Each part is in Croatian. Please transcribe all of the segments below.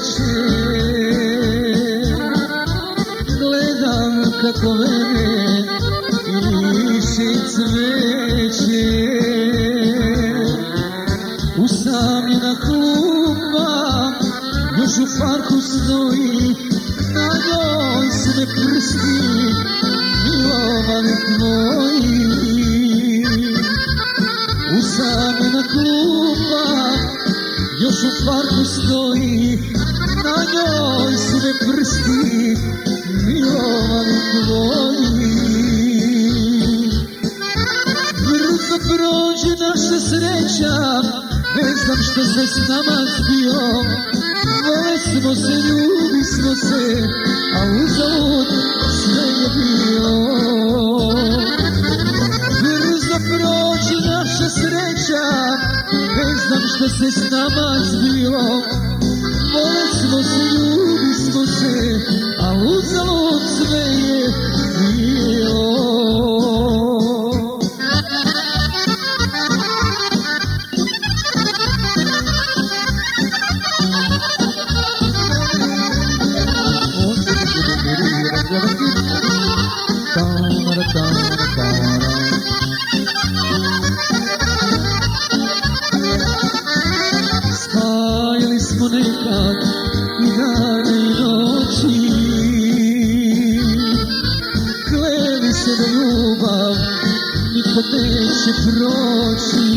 sreće. Gledam kako mene piše cveće. Usamljena klupa još u parku stoji, na njoj sve prsti milovani tvoji. Usamljena klupa još u parku stoji, na njoj sve prsti milovani tvoji. Brzo prođe naša sreća, ne znam što se s nama zbio. Vole smo se, ljubi smo se, a uzalud sve je bilo. Brzo prođe naša sreća, ne znam što se s nama zbilo. Vole smo se, ljubi smo se, a uzalud sve je bilo. Spajali smo nekad i dane i noći, kleli se da ljubav nikad neće proći.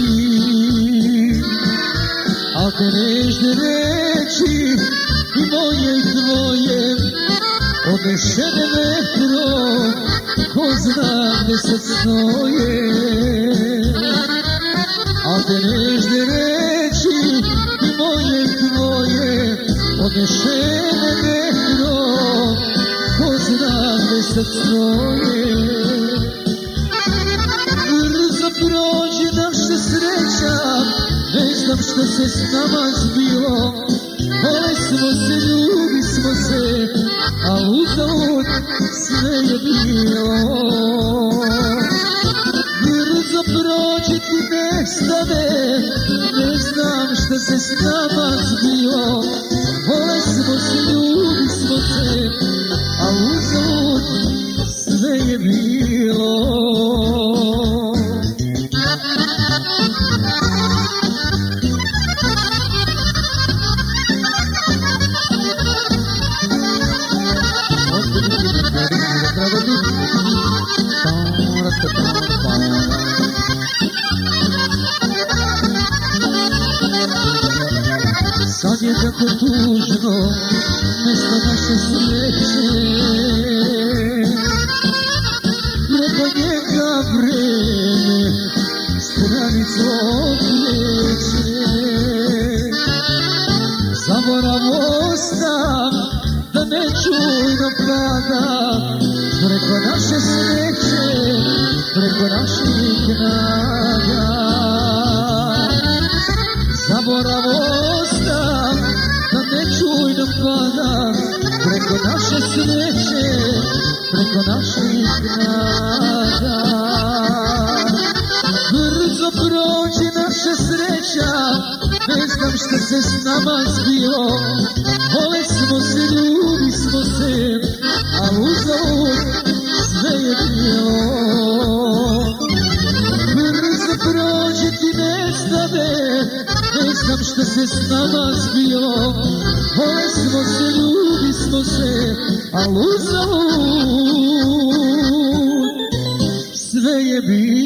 A te nežne reči i moje i tvoje odnešene metro, ko zna gde sad stoje. A te nežne reči i moje i tvoje odnešene metro, ko zna gde sad stoje. Brzo prođe naša sreća, ne znam što se s nama zbilo. Vole smo se, ljubi smo se, a uzalud sve je bilo. Brzo prođe ti nestane, ne znam što se s nama zbilo. Vole smo se, ljubi smo se, a uzalud sve je bilo. Sad je tako tužno mjesto naše sreće, preko njega vreme stranicu okreće. Zaborav ostav da ne čujno pada, preko naše sreće, preko naših nada. Zaborav ostav da ne čujno pada, preko naše sreće, preko naših nada. Brzo prođe naša sreća, ne znam što se s nama zbilo. Vole smo se, ljubi smo se, a uzalud sve je bilo. Brzo prođe ti nestane, ne znam što se s nama zbilo. Vole smo se, ljubi smo se, a uzalud sve je bilo.